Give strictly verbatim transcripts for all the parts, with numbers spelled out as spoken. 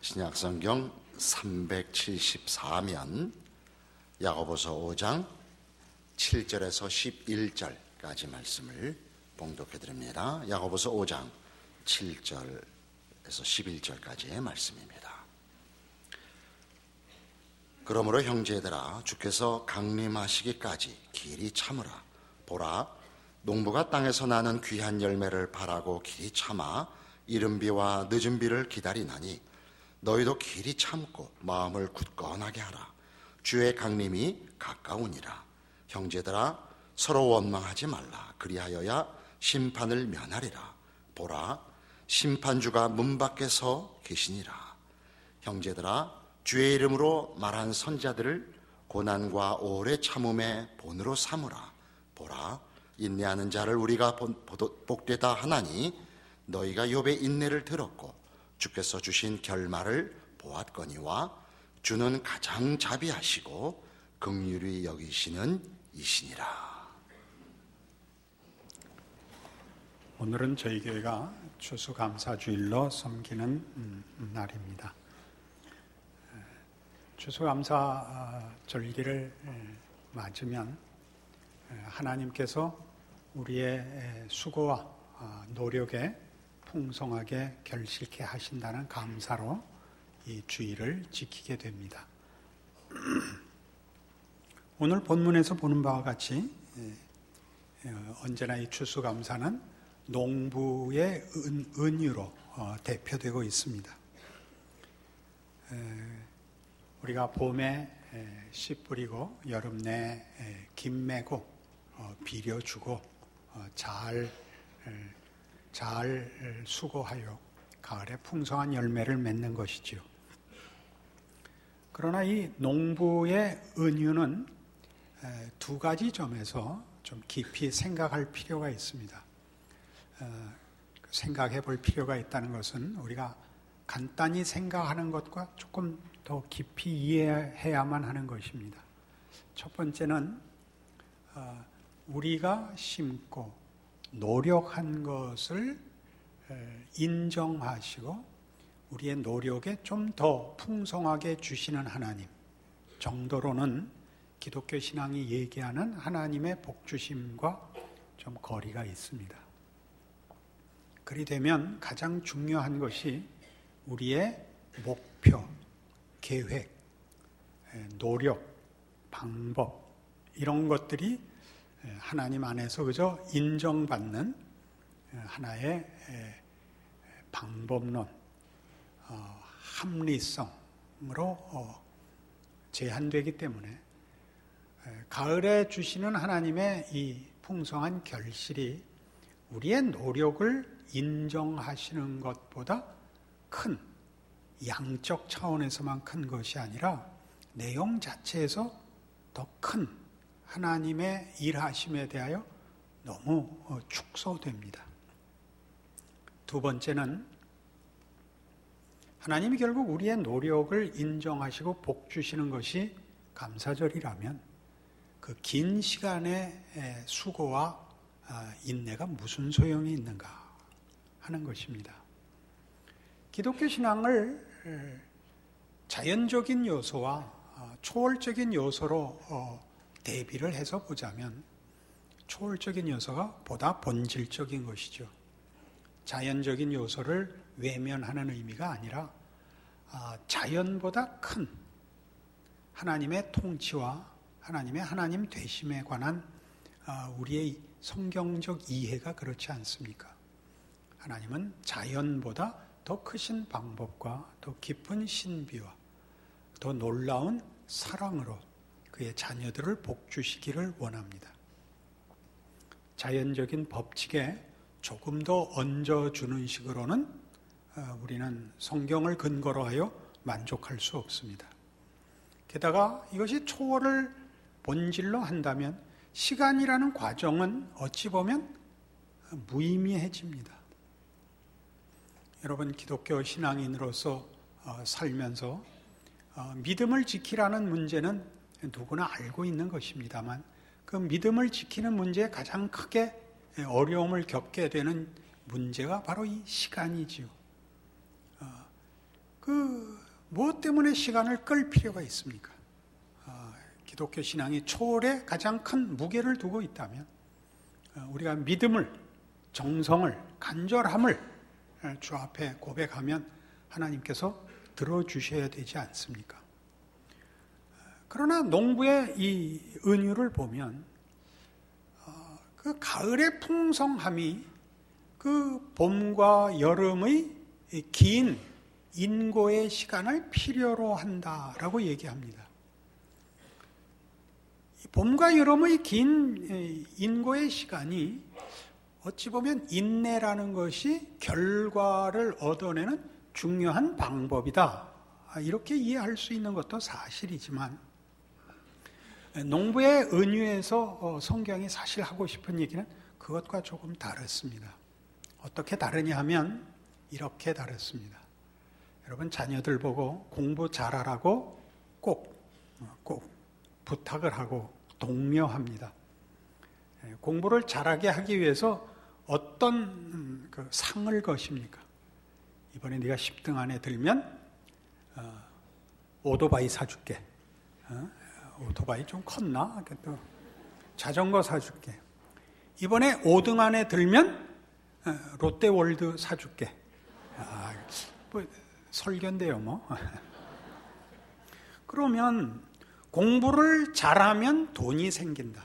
신약성경 삼백칠십사 면 야고보서 오 장 칠 절에서 십일 절까지 말씀을 봉독해 드립니다. 야고보서 오 장 칠 절에서 십일 절까지의 말씀입니다. 그러므로 형제들아, 주께서 강림하시기까지 길이 참으라. 보라, 농부가 땅에서 나는 귀한 열매를 바라고 길이 참아 이른 비와 늦은 비를 기다리나니 너희도 길이 참고 마음을 굳건하게 하라. 주의 강림이 가까우니라. 형제들아, 서로 원망하지 말라. 그리하여야 심판을 면하리라. 보라, 심판주가 문 밖에 서 계시니라. 형제들아, 주의 이름으로 말한 선자들을 고난과 오래 참음의 본으로 삼으라. 보라, 인내하는 자를 우리가 복되다 하나니 너희가 욥의 인내를 들었고 주께서 주신 결말을 보았거니와 주는 가장 자비하시고 긍휼히 여기시는 이시니라. 오늘은 저희 교회가 추수감사주일로 섬기는 날입니다. 추수감사 절기를 맞으면 하나님께서 우리의 수고와 노력에 풍성하게 결실케 하신다는 감사로 이 주일을 지키게 됩니다. 오늘 본문에서 보는 바와 같이 언제나 이 추수감사는 농부의 은, 은유로 대표되고 있습니다. 우리가 봄에 씨 뿌리고 여름 내 김 메고 비료 주고 잘 잘 수고하여 가을에 풍성한 열매를 맺는 것이지요. 그러나 이 농부의 은유는 두 가지 점에서 좀 깊이 생각할 필요가 있습니다. 생각해 볼 필요가 있다는 것은 우리가 간단히 생각하는 것과 조금 더 깊이 이해해야만 하는 것입니다. 첫 번째는 우리가 심고 노력한 것을 인정하시고 우리의 노력에 좀 더 풍성하게 주시는 하나님 정도로는 기독교 신앙이 얘기하는 하나님의 복주심과 좀 거리가 있습니다. 그리 되면 가장 중요한 것이 우리의 목표, 계획, 노력, 방법 이런 것들이 하나님 안에서 그저 인정받는 하나의 방법론, 합리성으로 제한되기 때문에 가을에 주시는 하나님의 이 풍성한 결실이 우리의 노력을 인정하시는 것보다 큰 양적 차원에서만 큰 것이 아니라 내용 자체에서 더 큰 하나님의 일하심에 대하여 너무 축소됩니다. 두 번째는 하나님이 결국 우리의 노력을 인정하시고 복 주시는 것이 감사절이라면 그 긴 시간의 수고와 인내가 무슨 소용이 있는가 하는 것입니다. 기독교 신앙을 자연적인 요소와 초월적인 요소로 대비를 해서 보자면 초월적인 요소가 보다 본질적인 것이죠. 자연적인 요소를 외면하는 의미가 아니라 자연보다 큰 하나님의 통치와 하나님의 하나님 되심에 관한 우리의 성경적 이해가 그렇지 않습니까? 하나님은 자연보다 더 크신 방법과 더 깊은 신비와 더 놀라운 사랑으로 그의 자녀들을 복주시기를 원합니다. 자연적인 법칙에 조금 더 얹어주는 식으로는 우리는 성경을 근거로 하여 만족할 수 없습니다. 게다가 이것이 초월을 본질로 한다면 시간이라는 과정은 어찌 보면 무의미해집니다. 여러분, 기독교 신앙인으로서 살면서 믿음을 지키라는 문제는 누구나 알고 있는 것입니다만 그 믿음을 지키는 문제에 가장 크게 어려움을 겪게 되는 문제가 바로 이 시간이지요. 그 무엇 때문에 시간을 끌 필요가 있습니까? 어, 기독교 신앙이 초월에 가장 큰 무게를 두고 있다면 어, 우리가 믿음을, 정성을, 간절함을 주 앞에 고백하면 하나님께서 들어주셔야 되지 않습니까? 그러나 농부의 이 은유를 보면 어, 그 가을의 풍성함이 그 봄과 여름의 긴 인고의 시간을 필요로 한다라고 얘기합니다. 봄과 여름의 긴 인고의 시간이 어찌 보면 인내라는 것이 결과를 얻어내는 중요한 방법이다. 이렇게 이해할 수 있는 것도 사실이지만 농부의 은유에서 성경이 사실 하고 싶은 얘기는 그것과 조금 다릅니다. 어떻게 다르냐 하면 이렇게 다릅니다. 여러분 자녀들 보고 공부 잘하라고 꼭, 꼭 부탁을 하고 독려합니다. 공부를 잘하게 하기 위해서 어떤 그 상을 것입니까? 이번에 네가 십 등 안에 들면 어, 오토바이 사줄게. 어? 오토바이 좀 컸나? 또 자전거 사줄게. 이번에 오 등 안에 들면 어, 롯데월드 사줄게. 아, 뭐 설교인데요, 뭐. 그러면 공부를 잘하면 돈이 생긴다.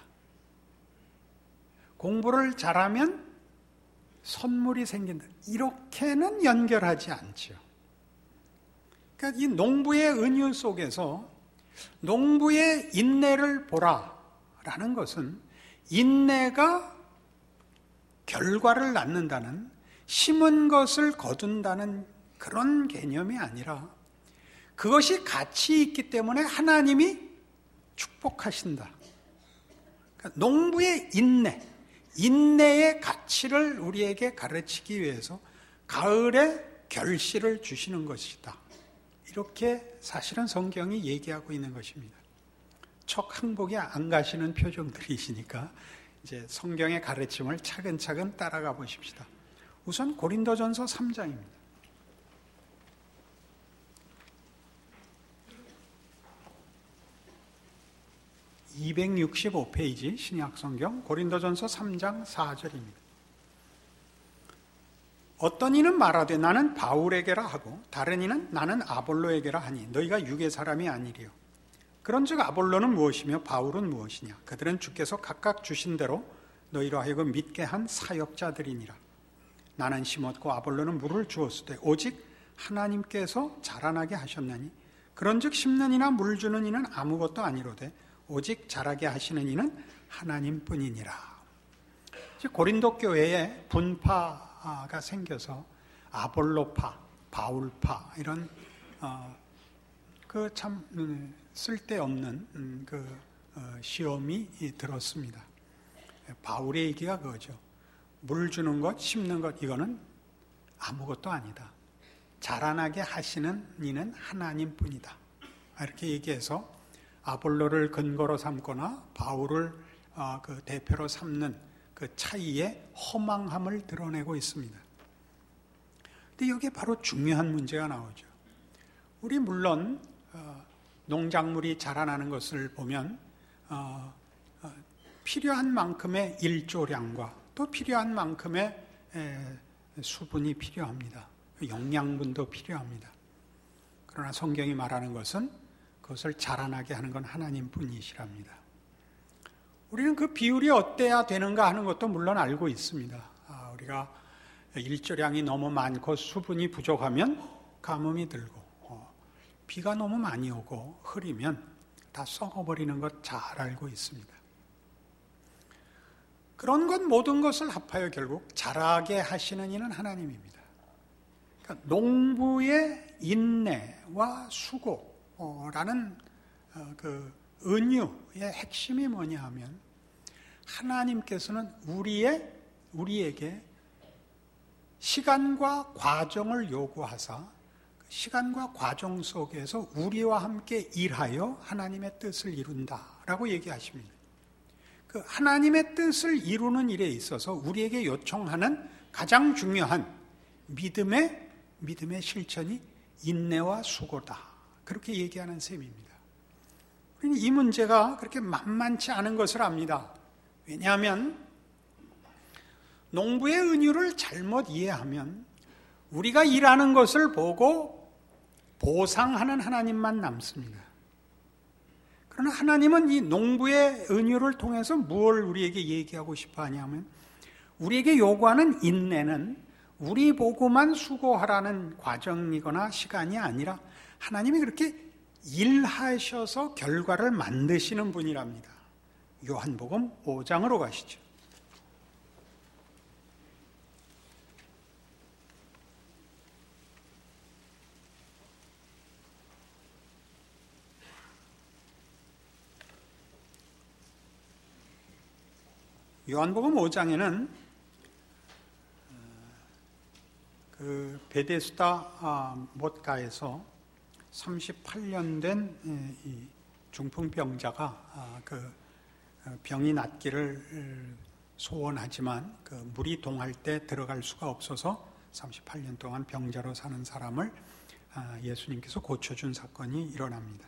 공부를 잘하면 선물이 생긴다. 이렇게는 연결하지 않죠. 그러니까 이 농부의 은유 속에서 농부의 인내를 보라라는 것은 인내가 결과를 낳는다는, 심은 것을 거둔다는 그런 개념이 아니라 그것이 가치 있기 때문에 하나님이 축복하신다. 그러니까 농부의 인내, 인내의 가치를 우리에게 가르치기 위해서 가을에 결실을 주시는 것이다. 이렇게 사실은 성경이 얘기하고 있는 것입니다. 척 항복이 안 가시는 표정들이시니까 이제 성경의 가르침을 차근차근 따라가 보십시다. 우선 고린도전서 삼 장입니다. 이백육십오 페이지 신약성경 고린도전서 삼 장 사 절입니다. 어떤 이는 말하되 나는 바울에게라 하고 다른 이는 나는 아볼로에게라 하니 너희가 육의 사람이 아니리요. 그런즉 아볼로는 무엇이며 바울은 무엇이냐? 그들은 주께서 각각 주신 대로 너희로 하여금 믿게 한 사역자들이니라. 나는 심었고 아볼로는 물을 주었으되 오직 하나님께서 자라나게 하셨나니 그런즉 심는 이나 물 주는 이는 아무것도 아니로되 오직 자라게 하시는 이는 하나님뿐이니라. 고린도 교회에 분파가 생겨서 아볼로파, 바울파 이런 어, 그 참 쓸데없는 그 시험이 들었습니다. 바울의 얘기가 그거죠. 물 주는 것, 심는 것 이거는 아무것도 아니다. 자라나게 하시는 이는 하나님뿐이다. 이렇게 얘기해서 아볼로를 근거로 삼거나 바울을 그 대표로 삼는 그 차이의 허망함을 드러내고 있습니다. 근데 여기에 바로 중요한 문제가 나오죠. 우리 물론 농작물이 자라나는 것을 보면 필요한 만큼의 일조량과 또 필요한 만큼의 수분이 필요합니다. 영양분도 필요합니다. 그러나 성경이 말하는 것은 그것을 자라나게 하는 건 하나님뿐이시랍니다. 우리는 그 비율이 어때야 되는가 하는 것도 물론 알고 있습니다. 아, 우리가 일조량이 너무 많고 수분이 부족하면 가뭄이 들고 어, 비가 너무 많이 오고 흐리면 다 썩어버리는 것 잘 알고 있습니다. 그런 것 모든 것을 합하여 결국 자라게 하시는 이는 하나님입니다. 그러니까 농부의 인내와 수고라는 그 은유의 핵심이 뭐냐 하면 하나님께서는 우리의, 우리에게 시간과 과정을 요구하사 시간과 과정 속에서 우리와 함께 일하여 하나님의 뜻을 이룬다라고 얘기하십니다. 그 하나님의 뜻을 이루는 일에 있어서 우리에게 요청하는 가장 중요한 믿음의, 믿음의 실천이 인내와 수고다. 그렇게 얘기하는 셈입니다. 우리는 이 문제가 그렇게 만만치 않은 것을 압니다. 왜냐하면 농부의 은유를 잘못 이해하면 우리가 일하는 것을 보고 보상하는 하나님만 남습니다. 그러나 하나님은 이 농부의 은유를 통해서 무엇을 우리에게 얘기하고 싶어 하냐면 우리에게 요구하는 인내는 우리 보고만 수고하라는 과정이거나 시간이 아니라 하나님이 그렇게 일하셔서 결과를 만드시는 분이랍니다. 요한복음 오 장으로 가시죠. 요한복음 오 장에는 그 베데스다 못가에서 삼십팔 년 된 이 중풍병자가 그 병이 낫기를 소원하지만 그 물이 동할 때 들어갈 수가 없어서 삼십팔 년 동안 병자로 사는 사람을 예수님께서 고쳐준 사건이 일어납니다.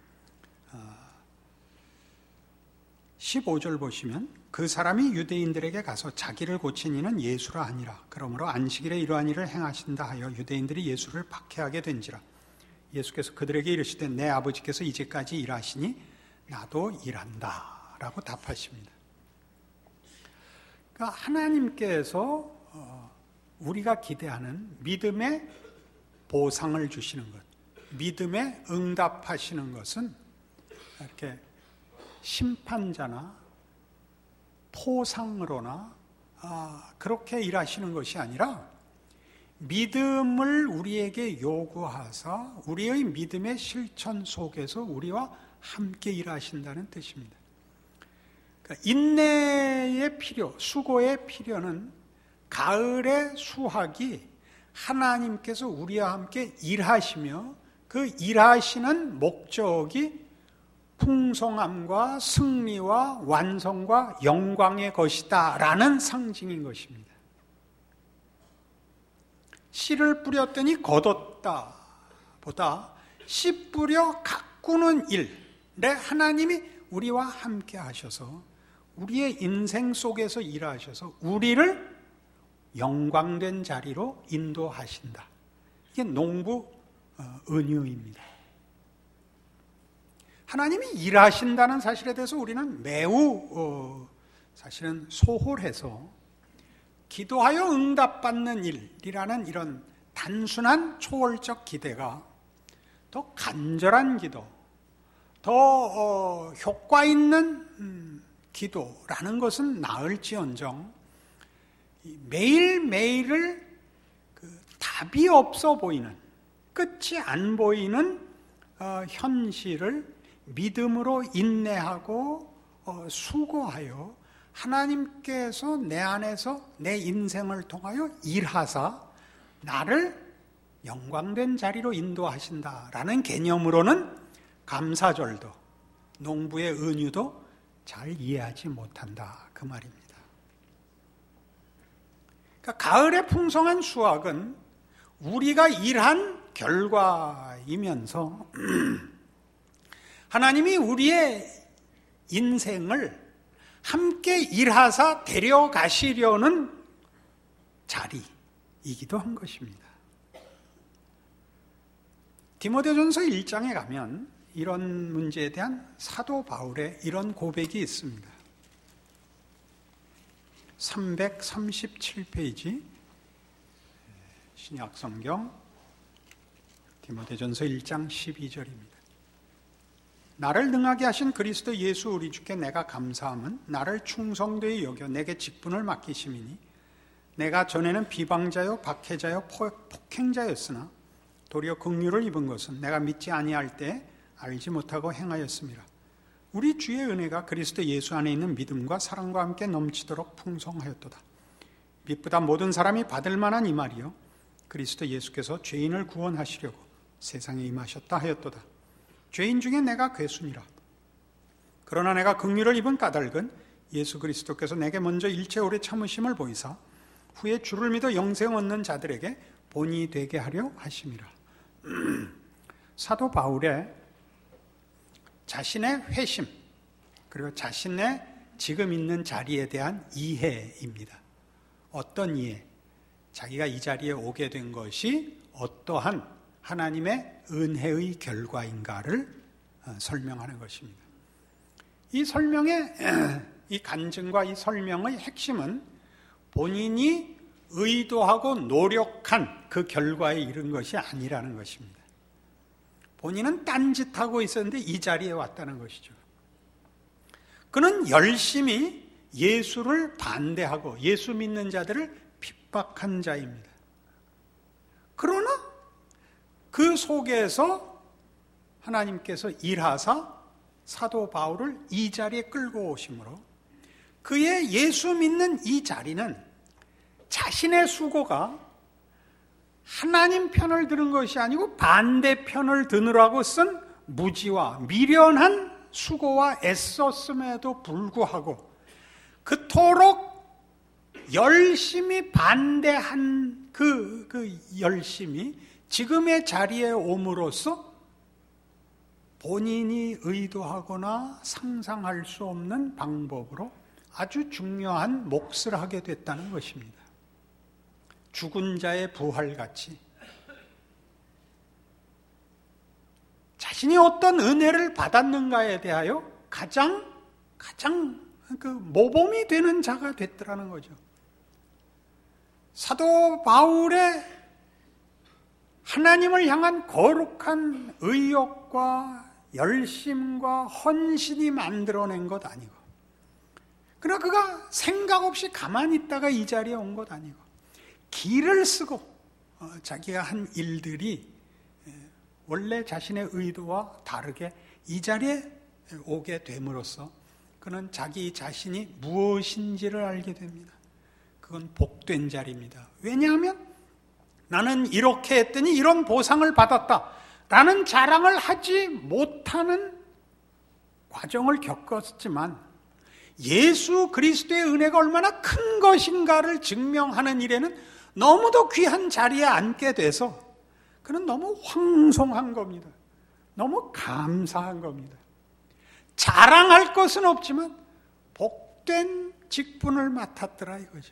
십오 절 보시면 그 사람이 유대인들에게 가서 자기를 고친 이는 예수라 하니라. 그러므로 안식일에 이러한 일을 행하신다 하여 유대인들이 예수를 박해하게 된지라. 예수께서 그들에게 이르시되 내 아버지께서 이제까지 일하시니 나도 일한다 라고 답하십니다. 그러니까 하나님께서 우리가 기대하는 믿음의 보상을 주시는 것, 믿음에 응답하시는 것은 이렇게 심판자나 포상으로나 아, 그렇게 일하시는 것이 아니라 믿음을 우리에게 요구하사 우리의 믿음의 실천 속에서 우리와 함께 일하신다는 뜻입니다. 그러니까 인내의 필요, 수고의 필요는 가을의 수확이 하나님께서 우리와 함께 일하시며 그 일하시는 목적이 풍성함과 승리와 완성과 영광의 것이다 라는 상징인 것입니다. 씨를 뿌렸더니 거뒀다 보다 씨 뿌려 가꾸는 일에 하나님이 우리와 함께 하셔서 우리의 인생 속에서 일하셔서 우리를 영광된 자리로 인도하신다. 이게 농부 은유입니다. 하나님이 일하신다는 사실에 대해서 우리는 매우 어, 사실은 소홀해서 기도하여 응답받는 일이라는 이런 단순한 초월적 기대가 더 간절한 기도, 더 어, 효과 있는 음, 기도라는 것은 나을지언정 매일매일을 그 답이 없어 보이는, 끝이 안 보이는 어, 현실을 믿음으로 인내하고 어, 수고하여 하나님께서 내 안에서 내 인생을 통하여 일하사 나를 영광된 자리로 인도하신다라는 개념으로는 감사절도, 농부의 은유도 잘 이해하지 못한다 그 말입니다. 그러니까 가을의 풍성한 수확은 우리가 일한 결과이면서 하나님이 우리의 인생을 함께 일하사 데려가시려는 자리이기도 한 것입니다. 디모데전서 일 장에 가면 이런 문제에 대한 사도 바울의 이런 고백이 있습니다. 삼백삼십칠 페이지 신약성경 디모데전서 일 장 십이 절입니다. 나를 능하게 하신 그리스도 예수 우리 주께 내가 감사함은 나를 충성되이 여겨 내게 직분을 맡기심이니 내가 전에는 비방자요 박해자요 폭행자였으나 도리어 긍휼을 입은 것은 내가 믿지 아니할 때 알지 못하고 행하였음이라. 우리 주의 은혜가 그리스도 예수 안에 있는 믿음과 사랑과 함께 넘치도록 풍성하였도다. 빛보다 모든 사람이 받을 만한 이 말이요 그리스도 예수께서 죄인을 구원하시려고 세상에 임하셨다 하였도다. 죄인 중에 내가 괴순이라. 그러나 내가 긍휼을 입은 까닭은 예수 그리스도께서 내게 먼저 일체 오래 참으심을 보이사 후에 주를 믿어 영생 얻는 자들에게 본이 되게 하려 하심이라. 사도 바울의 자신의 회심, 그리고 자신의 지금 있는 자리에 대한 이해입니다. 어떤 이해? 자기가 이 자리에 오게 된 것이 어떠한 하나님의 은혜의 결과인가를 설명하는 것입니다. 이 설명의, 이 간증과 이 설명의 핵심은 본인이 의도하고 노력한 그 결과에 이른 것이 아니라는 것입니다. 본인은 딴짓하고 있었는데 이 자리에 왔다는 것이죠. 그는 열심히 예수를 반대하고 예수 믿는 자들을 핍박한 자입니다. 그러나 그 속에서 하나님께서 일하사 사도 바울을 이 자리에 끌고 오심으로 그의 예수 믿는 이 자리는 자신의 수고가 하나님 편을 드는 것이 아니고 반대편을 드느라고 쓴 무지와 미련한 수고와 애썼음에도 불구하고 그토록 열심히 반대한 그, 그 열심이 지금의 자리에 옴으로써 본인이 의도하거나 상상할 수 없는 방법으로 아주 중요한 몫을 하게 됐다는 것입니다. 죽은 자의 부활같이 자신이 어떤 은혜를 받았는가에 대하여 가장 가장 그 모범이 되는 자가 됐더라는 거죠. 사도 바울의 하나님을 향한 거룩한 의욕과 열심과 헌신이 만들어낸 것 아니고, 그러나 그가 생각 없이 가만히 있다가 이 자리에 온 것 아니고, 기를 쓰고 어, 자기가 한 일들이 원래 자신의 의도와 다르게 이 자리에 오게 됨으로써 그는 자기 자신이 무엇인지를 알게 됩니다. 그건 복된 자리입니다. 왜냐하면 나는 이렇게 했더니 이런 보상을 받았다 라는 자랑을 하지 못하는 과정을 겪었지만 예수 그리스도의 은혜가 얼마나 큰 것인가를 증명하는 일에는 너무도 귀한 자리에 앉게 돼서 그는 너무 황송한 겁니다. 너무 감사한 겁니다. 자랑할 것은 없지만 복된 직분을 맡았더라 이거죠.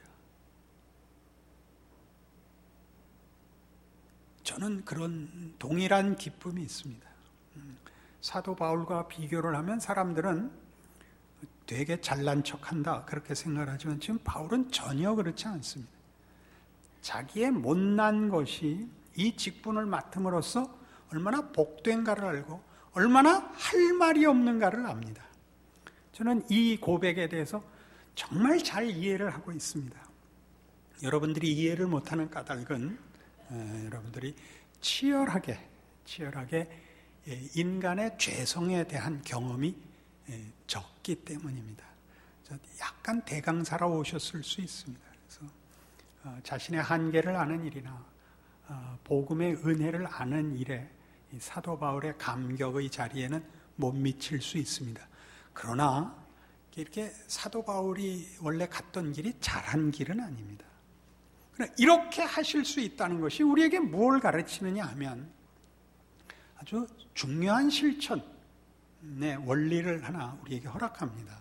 저는 그런 동일한 기쁨이 있습니다. 사도 바울과 비교를 하면 사람들은 되게 잘난 척한다 그렇게 생각을 하지만 지금 바울은 전혀 그렇지 않습니다. 자기의 못난 것이 이 직분을 맡음으로써 얼마나 복된가를 알고 얼마나 할 말이 없는가를 압니다. 저는 이 고백에 대해서 정말 잘 이해를 하고 있습니다. 여러분들이 이해를 못하는 까닭은 에, 여러분들이 치열하게 치열하게 예, 인간의 죄성에 대한 경험이 예, 적기 때문입니다. 약간 대강사라 오셨을 수 있습니다. 그래서 어, 자신의 한계를 아는 일이나 어, 복음의 은혜를 아는 일에 이 사도 바울의 감격의 자리에는 못 미칠 수 있습니다. 그러나 이렇게 사도 바울이 원래 갔던 길이 잘한 길은 아닙니다. 이렇게 하실 수 있다는 것이 우리에게 무엇을 가르치느냐 하면 아주 중요한 실천의 원리를 하나 우리에게 허락합니다.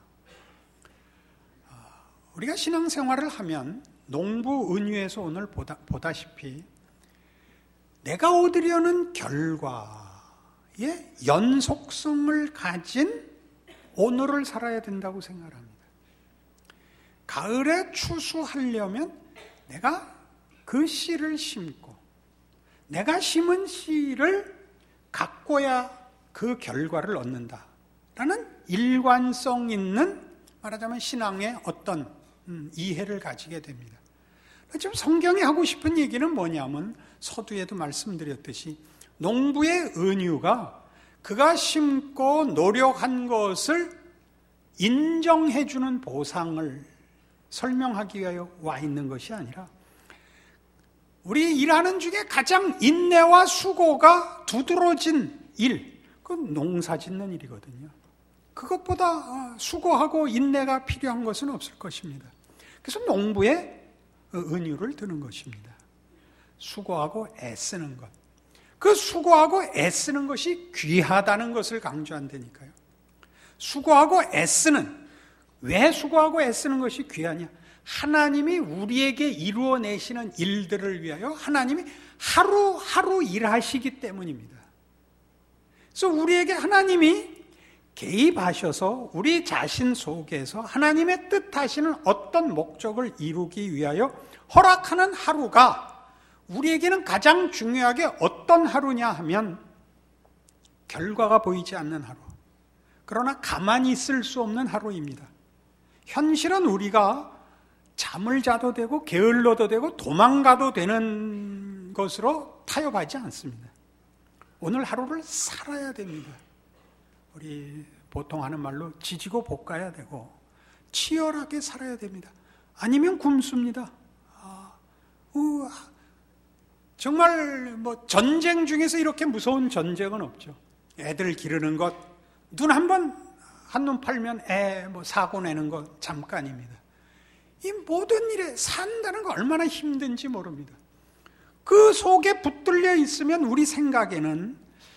우리가 신앙생활을 하면 농부 은유에서 오늘 보다, 보다시피 내가 얻으려는 결과의 연속성을 가진 오늘을 살아야 된다고 생각합니다. 가을에 추수하려면 내가 그 씨를 심고 내가 심은 씨를 가꿔야 그 결과를 얻는다라는 일관성 있는 말하자면 신앙의 어떤 음, 이해를 가지게 됩니다. 지금 성경이 하고 싶은 얘기는 뭐냐면 서두에도 말씀드렸듯이 농부의 은유가 그가 심고 노력한 것을 인정해주는 보상을 설명하기 위하여 와 있는 것이 아니라 우리 일하는 중에 가장 인내와 수고가 두드러진 일, 그건 농사 짓는 일이거든요. 그것보다 수고하고 인내가 필요한 것은 없을 것입니다. 그래서 농부의 은유를 드는 것입니다. 수고하고 애쓰는 것. 그 수고하고 애쓰는 것이 귀하다는 것을 강조한다니까요. 수고하고 애쓰는, 왜 수고하고 애쓰는 것이 귀하냐? 하나님이 우리에게 이루어내시는 일들을 위하여 하나님이 하루하루 일하시기 때문입니다. 그래서 우리에게 하나님이 개입하셔서 우리 자신 속에서 하나님의 뜻하시는 어떤 목적을 이루기 위하여 허락하는 하루가 우리에게는 가장 중요하게 어떤 하루냐 하면 결과가 보이지 않는 하루, 그러나 가만히 있을 수 없는 하루입니다. 현실은 우리가 잠을 자도 되고 게을러도 되고 도망가도 되는 것으로 타협하지 않습니다. 오늘 하루를 살아야 됩니다. 우리 보통 하는 말로 지지고 볶아야 되고 치열하게 살아야 됩니다. 아니면 굶습니다. 아, 우와. 정말 뭐 전쟁 중에서 이렇게 무서운 전쟁은 없죠. 애들 기르는 것, 눈 한 번 한눈 팔면 애 뭐 사고 내는 것 잠깐입니다. 이 모든 일에 산다는 거 얼마나 힘든지 모릅니다. 그 속에 붙들려 있으면 우리 생각에는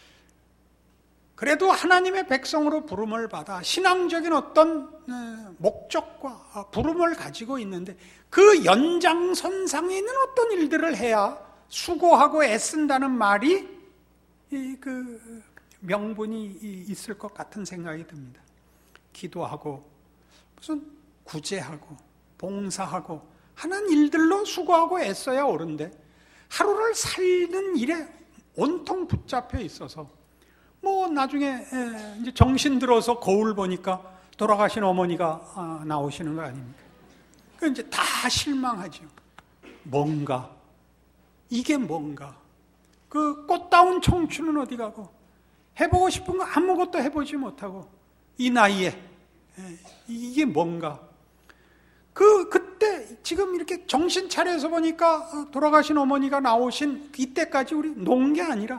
그래도 하나님의 백성으로 부름을 받아 신앙적인 어떤 목적과 부름을 가지고 있는데 그 연장선상에 있는 어떤 일들을 해야 수고하고 애쓴다는 말이 그 명분이 있을 것 같은 생각이 듭니다. 기도하고 무슨 구제하고 봉사하고 하는 일들로 수고하고 애써야 옳은데 하루를 살는 일에 온통 붙잡혀 있어서 뭐 나중에 이제 정신 들어서 거울 보니까 돌아가신 어머니가 나오시는 거 아닙니까? 그 이제 다 실망하죠. 뭔가 이게 뭔가 그 꽃다운 청춘은 어디 가고 해보고 싶은 거 아무것도 해보지 못하고 이 나이에 이게 뭔가 그 그때 지금 이렇게 정신 차려서 보니까 돌아가신 어머니가 나오신 이때까지 우리 논 게 아니라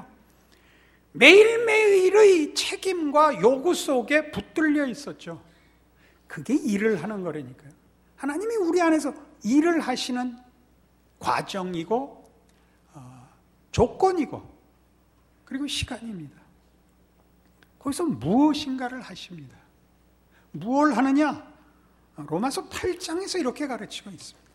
매일매일의 책임과 요구 속에 붙들려 있었죠. 그게 일을 하는 거라니까요. 하나님이 우리 안에서 일을 하시는 과정이고 어, 조건이고 그리고 시간입니다. 거기서 무엇인가를 하십니다. 무엇을 하느냐? 로마서 팔 장에서 이렇게 가르치고 있습니다.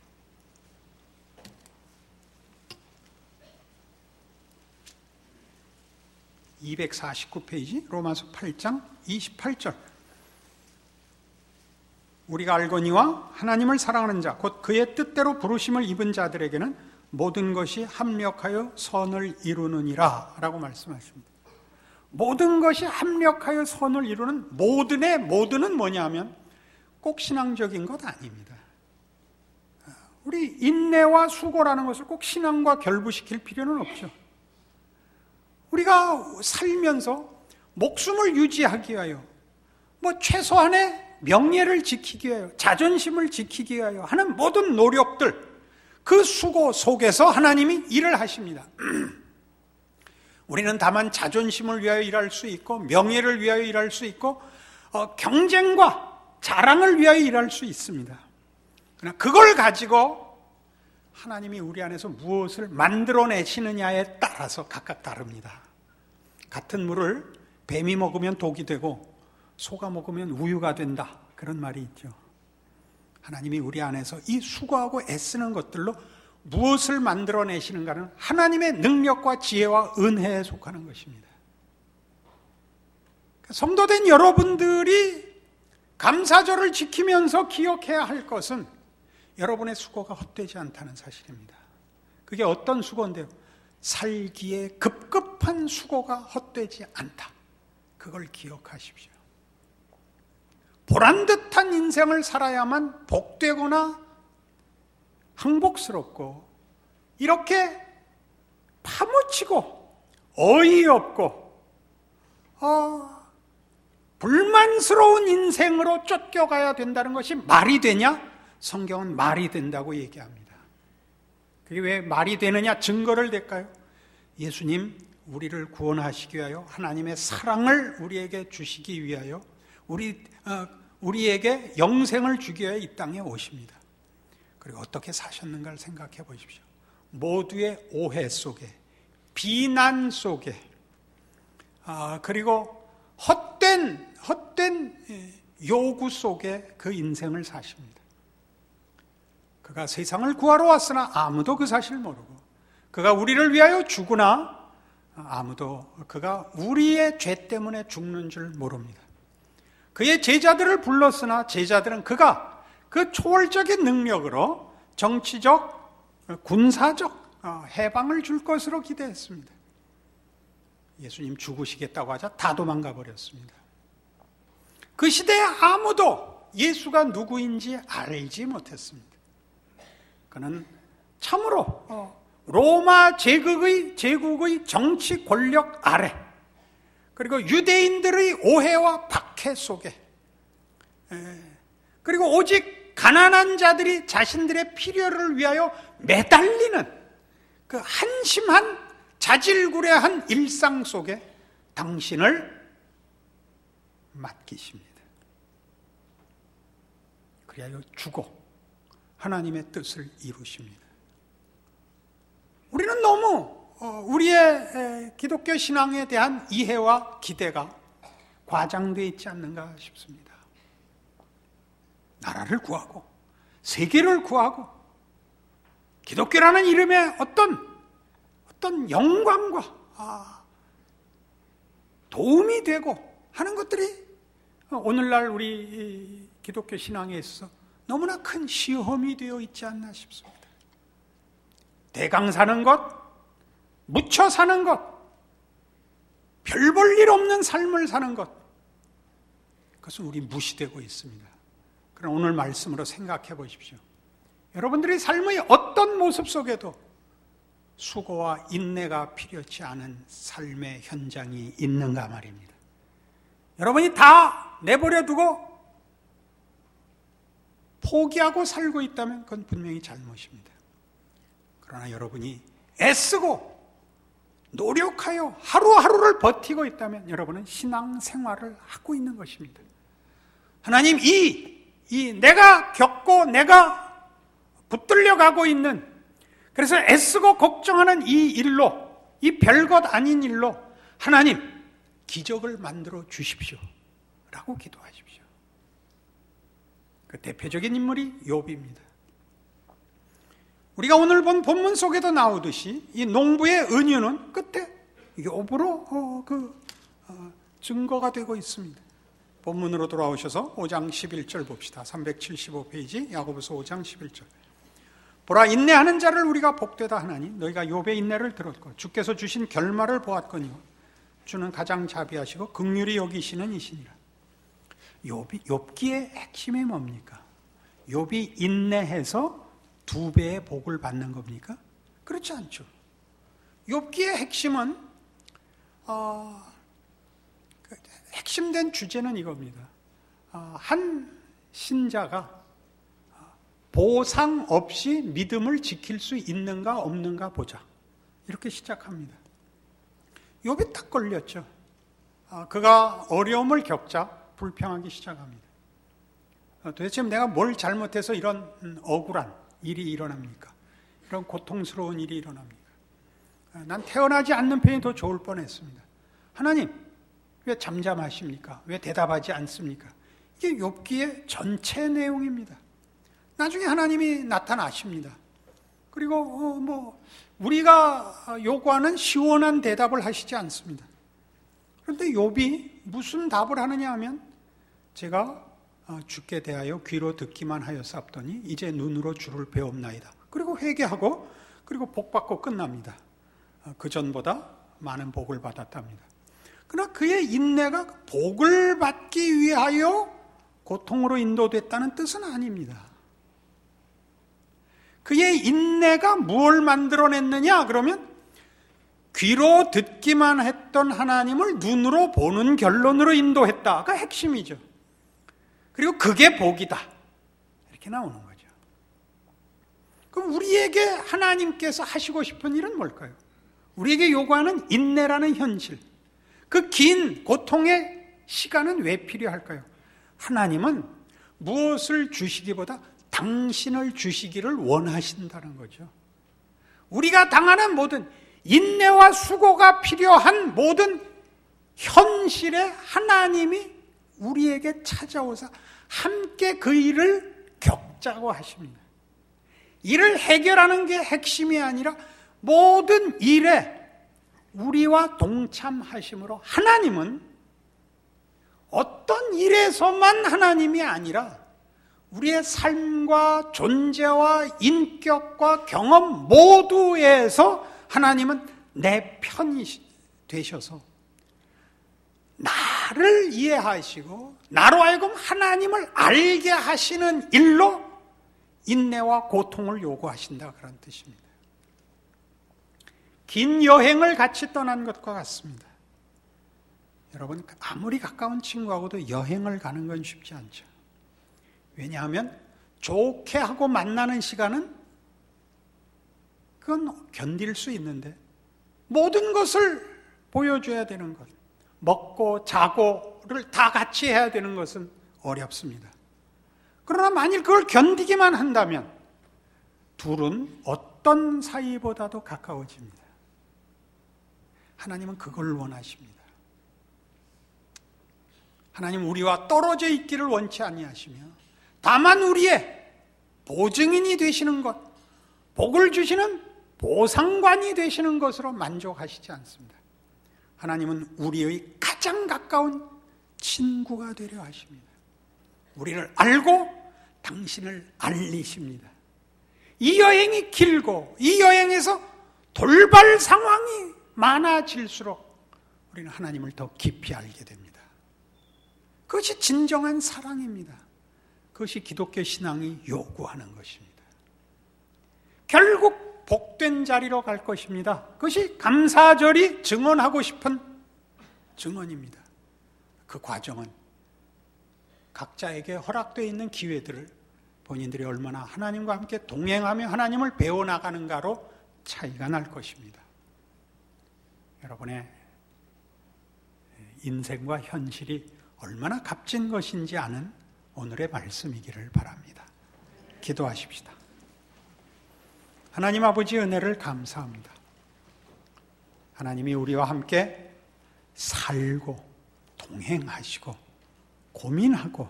이백사십구 페이지 로마서 팔 장 이십팔 절. 우리가 알거니와 하나님을 사랑하는 자 곧 그의 뜻대로 부르심을 입은 자들에게는 모든 것이 합력하여 선을 이루느니라 라고 말씀하십니다. 모든 것이 합력하여 선을 이루는 모든의 모든은 뭐냐면 꼭 신앙적인 것 아닙니다. 우리 인내와 수고라는 것을 꼭 신앙과 결부시킬 필요는 없죠. 우리가 살면서 목숨을 유지하기 위하여 뭐 최소한의 명예를 지키기 위하여 자존심을 지키기 위하여 하는 모든 노력들 그 수고 속에서 하나님이 일을 하십니다. 우리는 다만 자존심을 위하여 일할 수 있고 명예를 위하여 일할 수 있고 어, 경쟁과 자랑을 위하여 일할 수 있습니다. 그러나 그걸 가지고 하나님이 우리 안에서 무엇을 만들어내시느냐에 따라서 각각 다릅니다. 같은 물을 뱀이 먹으면 독이 되고 소가 먹으면 우유가 된다. 그런 말이 있죠. 하나님이 우리 안에서 이 수고하고 애쓰는 것들로 무엇을 만들어내시는가는 하나님의 능력과 지혜와 은혜에 속하는 것입니다. 성도된 여러분들이 감사절을 지키면서 기억해야 할 것은 여러분의 수고가 헛되지 않다는 사실입니다. 그게 어떤 수고인데요? 살기에 급급한 수고가 헛되지 않다. 그걸 기억하십시오. 보란듯한 인생을 살아야만 복되거나 항복스럽고 이렇게 파묻히고 어이없고 어, 불만스러운 인생으로 쫓겨가야 된다는 것이 말이 되냐? 성경은 말이 된다고 얘기합니다. 그게 왜 말이 되느냐? 증거를 댈까요? 예수님 우리를 구원하시기 위하여 하나님의 사랑을 우리에게 주시기 위하여 우리, 어, 우리에게 영생을 주기 위하여 이 땅에 오십니다. 그리고 어떻게 사셨는가를 생각해 보십시오. 모두의 오해 속에 비난 속에, 아, 그리고 헛된, 헛된 요구 속에 그 인생을 사십니다. 그가 세상을 구하러 왔으나 아무도 그 사실을 모르고, 그가 우리를 위하여 죽으나 아무도 그가 우리의 죄 때문에 죽는 줄 모릅니다. 그의 제자들을 불렀으나 제자들은 그가 그 초월적인 능력으로 정치적, 군사적 해방을 줄 것으로 기대했습니다. 예수님 죽으시겠다고 하자 다 도망가 버렸습니다. 그 시대에 아무도 예수가 누구인지 알지 못했습니다. 그는 참으로 로마 제국의, 제국의 정치 권력 아래, 그리고 유대인들의 오해와 박해 속에, 그리고 오직 가난한 자들이 자신들의 필요를 위하여 매달리는 그 한심한 자질구레한 일상 속에 당신을 맡기십니다. 그리하여 죽어 하나님의 뜻을 이루십니다. 우리는 너무 우리의 기독교 신앙에 대한 이해와 기대가 과장되어 있지 않는가 싶습니다. 나라를 구하고 세계를 구하고 기독교라는 이름의 어떤 어떤 영광과 아, 도움이 되고 하는 것들이 오늘날 우리 기독교 신앙에 있어서 너무나 큰 시험이 되어 있지 않나 싶습니다. 대강 사는 것, 묻혀 사는 것, 별 볼 일 없는 삶을 사는 것, 그것은 우리 무시되고 있습니다. 그럼 오늘 말씀으로 생각해 보십시오. 여러분들의 삶의 어떤 모습 속에도 수고와 인내가 필요치 않은 삶의 현장이 있는가 말입니다. 여러분이 다 내버려 두고 포기하고 살고 있다면 그건 분명히 잘못입니다. 그러나 여러분이 애쓰고 노력하여 하루하루를 버티고 있다면 여러분은 신앙생활을 하고 있는 것입니다. 하나님, 이, 이 내가 겪고 내가 붙들려 가고 있는, 그래서 애쓰고 걱정하는 이 일로, 이 별것 아닌 일로 하나님 기적을 만들어 주십시오 라고 기도하십시오. 그 대표적인 인물이 욥입니다. 우리가 오늘 본 본문 속에도 나오듯이 이 농부의 은유는 끝에 욥으로 어, 그 어, 증거가 되고 있습니다. 본문으로 돌아오셔서 오 장 십일 절 봅시다. 삼백칠십오 페이지 야고보서 오 장 십일 절. 보라, 인내하는 자를 우리가 복되다 하나니 너희가 욥의 인내를 들었고 주께서 주신 결말을 보았거니와 주는 가장 자비하시고 긍휼히 여기시는 이시니라. 욥이, 욥기의 핵심이 뭡니까? 욥이 인내해서 두 배의 복을 받는 겁니까? 그렇지 않죠. 욥기의 핵심은 어, 핵심된 주제는 이겁니다. 어, 한 신자가 보상 없이 믿음을 지킬 수 있는가 없는가 보자, 이렇게 시작합니다. 욥이 딱 걸렸죠. 어, 그가 어려움을 겪자 불평하기 시작합니다. 어, 도대체 내가 뭘 잘못해서 이런 음, 억울한 일이 일어납니까? 이런 고통스러운 일이 일어납니까? 난 태어나지 않는 편이 더 좋을 뻔했습니다. 하나님, 왜 잠잠하십니까? 왜 대답하지 않습니까? 이게 욥기의 전체 내용입니다. 나중에 하나님이 나타나십니다. 그리고 어, 뭐 우리가 요구하는 시원한 대답을 하시지 않습니다. 그런데 욥이 무슨 답을 하느냐 하면, 제가 주께 대하여 귀로 듣기만 하였사옵더니 이제 눈으로 주를 배옵나이다. 그리고 회개하고 그리고 복받고 끝납니다. 그 전보다 많은 복을 받았답니다. 그러나 그의 인내가 복을 받기 위하여 고통으로 인도됐다는 뜻은 아닙니다. 그의 인내가 무엇을 만들어냈느냐 그러면, 귀로 듣기만 했던 하나님을 눈으로 보는 결론으로 인도했다가 핵심이죠. 그리고 그게 복이다, 이렇게 나오는 거죠. 그럼 우리에게 하나님께서 하시고 싶은 일은 뭘까요? 우리에게 요구하는 인내라는 현실, 그 긴 고통의 시간은 왜 필요할까요? 하나님은 무엇을 주시기보다 당신을 주시기를 원하신다는 거죠. 우리가 당하는 모든 인내와 수고가 필요한 모든 현실에 하나님이 우리에게 찾아오사 함께 그 일을 겪자고 하십니다. 이를 해결하는 게 핵심이 아니라 모든 일에 우리와 동참하심으로 하나님은 어떤 일에서만 하나님이 아니라 우리의 삶과 존재와 인격과 경험 모두에서 하나님은 내 편이 되셔서 나를 이해하시고 나로 하여금 하나님을 알게 하시는 일로 인내와 고통을 요구하신다, 그런 뜻입니다. 긴 여행을 같이 떠난 것과 같습니다. 여러분, 아무리 가까운 친구하고도 여행을 가는 건 쉽지 않죠. 왜냐하면 좋게 하고 만나는 시간은 그건 견딜 수 있는데 모든 것을 보여줘야 되는 것, 먹고 자고를 다 같이 해야 되는 것은 어렵습니다. 그러나 만일 그걸 견디기만 한다면 둘은 어떤 사이보다도 가까워집니다. 하나님은 그걸 원하십니다. 하나님은 우리와 떨어져 있기를 원치 아니하시며 다만 우리의 보증인이 되시는 것, 복을 주시는 보상관이 되시는 것으로 만족하시지 않습니다. 하나님은 우리의 가장 가까운 친구가 되려 하십니다. 우리를 알고 당신을 알리십니다. 이 여행이 길고 이 여행에서 돌발 상황이 많아질수록 우리는 하나님을 더 깊이 알게 됩니다. 그것이 진정한 사랑입니다. 그것이 기독교 신앙이 요구하는 것입니다. 결국 복된 자리로 갈 것입니다. 그것이 감사절이 증언하고 싶은 증언입니다. 그 과정은 각자에게 허락되어 있는 기회들을 본인들이 얼마나 하나님과 함께 동행하며 하나님을 배워나가는가로 차이가 날 것입니다. 여러분의 인생과 현실이 얼마나 값진 것인지 아는 오늘의 말씀이기를 바랍니다. 기도하십시다. 하나님 아버지, 은혜를 감사합니다. 하나님이 우리와 함께 살고 동행하시고 고민하고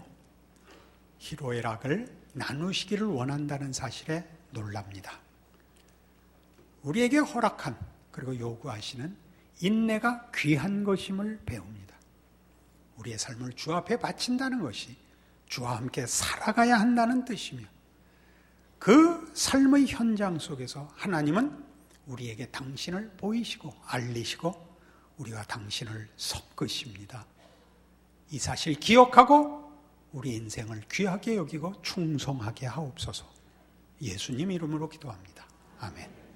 희로애락을 나누시기를 원한다는 사실에 놀랍니다. 우리에게 허락한 그리고 요구하시는 인내가 귀한 것임을 배웁니다. 우리의 삶을 주 앞에 바친다는 것이 주와 함께 살아가야 한다는 뜻이며 그 삶의 현장 속에서 하나님은 우리에게 당신을 보이시고 알리시고 우리가 당신을 섞으십니다. 이 사실 기억하고 우리 인생을 귀하게 여기고 충성하게 하옵소서. 예수님 이름으로 기도합니다. 아멘.